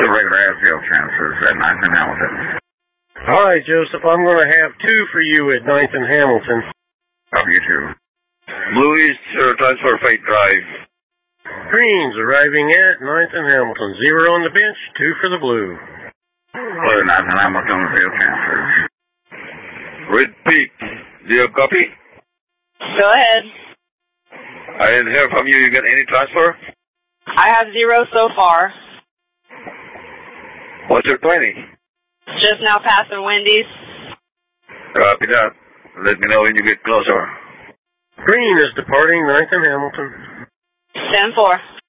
the regular airfield transfers at 9th and Hamilton. Hi, Joseph. I'm going to have 2 for you at 9th and Hamilton. Copy you 2. Blue East, transfer Freight Drive. Greens arriving at 9th and Hamilton. 0 on the bench, 2 for the blue. Blue 9th and Hamilton field transfers. Red Peak, do you copy? Go ahead. I didn't hear from you. You got any transfer? I have 0 so far. What's your 20? Just now passing Wendy's. Copy that. Let me know when you get closer. Green is departing 9th and Hamilton. 10-4.